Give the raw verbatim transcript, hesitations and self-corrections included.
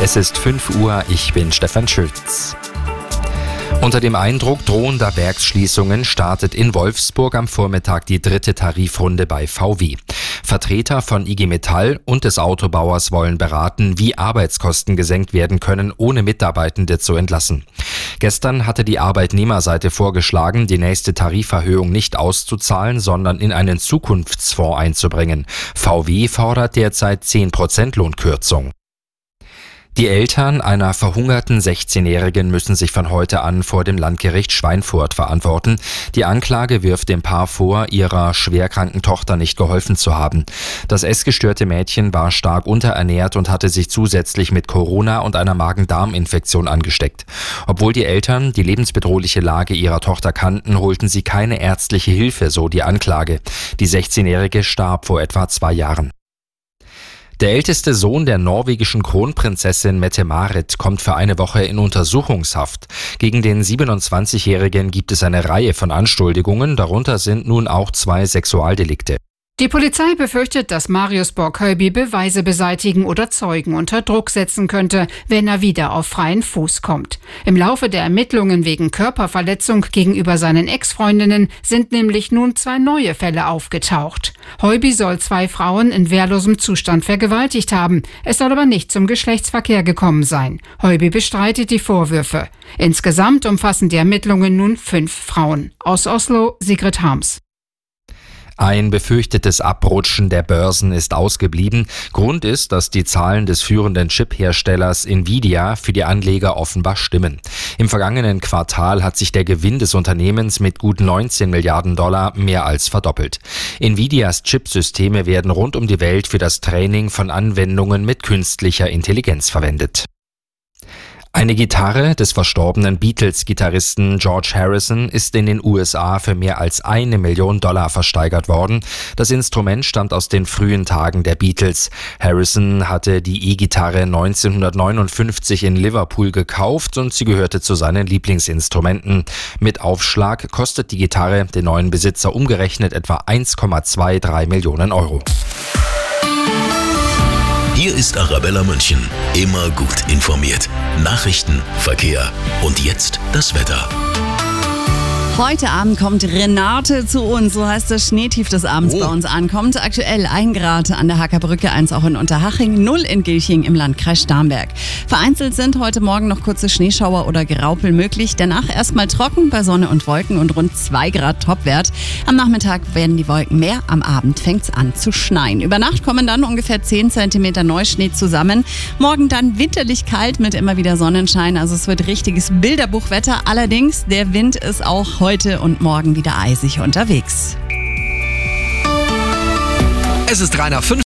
Es ist fünf Uhr, ich bin Stefan Schütz. Unter dem Eindruck drohender Werksschließungen startet in Wolfsburg am Vormittag die dritte Tarifrunde bei V W. Vertreter von I G Metall und des Autobauers wollen beraten, wie Arbeitskosten gesenkt werden können, ohne Mitarbeitende zu entlassen. Gestern hatte die Arbeitnehmerseite vorgeschlagen, die nächste Tariferhöhung nicht auszuzahlen, sondern in einen Zukunftsfonds einzubringen. V W fordert derzeit zehn Prozent Lohnkürzung. Die Eltern einer verhungerten sechzehnjährigen müssen sich von heute an vor dem Landgericht Schweinfurt verantworten. Die Anklage wirft dem Paar vor, ihrer schwerkranken Tochter nicht geholfen zu haben. Das essgestörte Mädchen war stark unterernährt und hatte sich zusätzlich mit Corona und einer Magen-Darm-Infektion angesteckt. Obwohl die Eltern die lebensbedrohliche Lage ihrer Tochter kannten, holten sie keine ärztliche Hilfe, so die Anklage. Die sechzehnjährige starb vor etwa zwei Jahren. Der älteste Sohn der norwegischen Kronprinzessin Mette-Marit kommt für eine Woche in Untersuchungshaft. Gegen den siebenundzwanzigjährigen gibt es eine Reihe von Anschuldigungen, darunter sind nun auch zwei Sexualdelikte. Die Polizei befürchtet, dass Marius Borg-Höyby Beweise beseitigen oder Zeugen unter Druck setzen könnte, wenn er wieder auf freien Fuß kommt. Im Laufe der Ermittlungen wegen Körperverletzung gegenüber seinen Ex-Freundinnen sind nämlich nun zwei neue Fälle aufgetaucht. Höyby soll zwei Frauen in wehrlosem Zustand vergewaltigt haben. Es soll aber nicht zum Geschlechtsverkehr gekommen sein. Höyby bestreitet die Vorwürfe. Insgesamt umfassen die Ermittlungen nun fünf Frauen. Aus Oslo, Sigrid Harms. Ein befürchtetes Abrutschen der Börsen ist ausgeblieben. Grund ist, dass die Zahlen des führenden Chip-Herstellers Nvidia für die Anleger offenbar stimmen. Im vergangenen Quartal hat sich der Gewinn des Unternehmens mit gut neunzehn Milliarden Dollar mehr als verdoppelt. Nvidias Chipsysteme werden rund um die Welt für das Training von Anwendungen mit künstlicher Intelligenz verwendet. Eine Gitarre des verstorbenen Beatles-Gitarristen George Harrison ist in den U S A für mehr als eine Million Dollar versteigert worden. Das Instrument stammt aus den frühen Tagen der Beatles. Harrison hatte die E-Gitarre neunzehnhundertneunundfünfzig in Liverpool gekauft und sie gehörte zu seinen Lieblingsinstrumenten. Mit Aufschlag kostet die Gitarre den neuen Besitzer umgerechnet etwa eins Komma drei Millionen Euro. Hier ist Arabella München. Immer gut informiert. Nachrichten, Verkehr und jetzt das Wetter. Heute Abend kommt Renate zu uns, so heißt das Schneetief, das abends oh. bei uns ankommt. Aktuell ein Grad an der Hackerbrücke, eins auch in Unterhaching, null in Gilching im Landkreis Starnberg. Vereinzelt sind heute Morgen noch kurze Schneeschauer oder Graupel möglich. Danach erstmal trocken bei Sonne und Wolken und rund zwei Grad Topwert. Am Nachmittag werden die Wolken mehr, am Abend fängt es an zu schneien. Über Nacht kommen dann ungefähr zehn Zentimeter Neuschnee zusammen. Morgen dann winterlich kalt mit immer wieder Sonnenschein. Also es wird richtiges Bilderbuchwetter. Allerdings, der Wind ist auch heute und morgen wieder eisig unterwegs. Es ist drei nach fünf.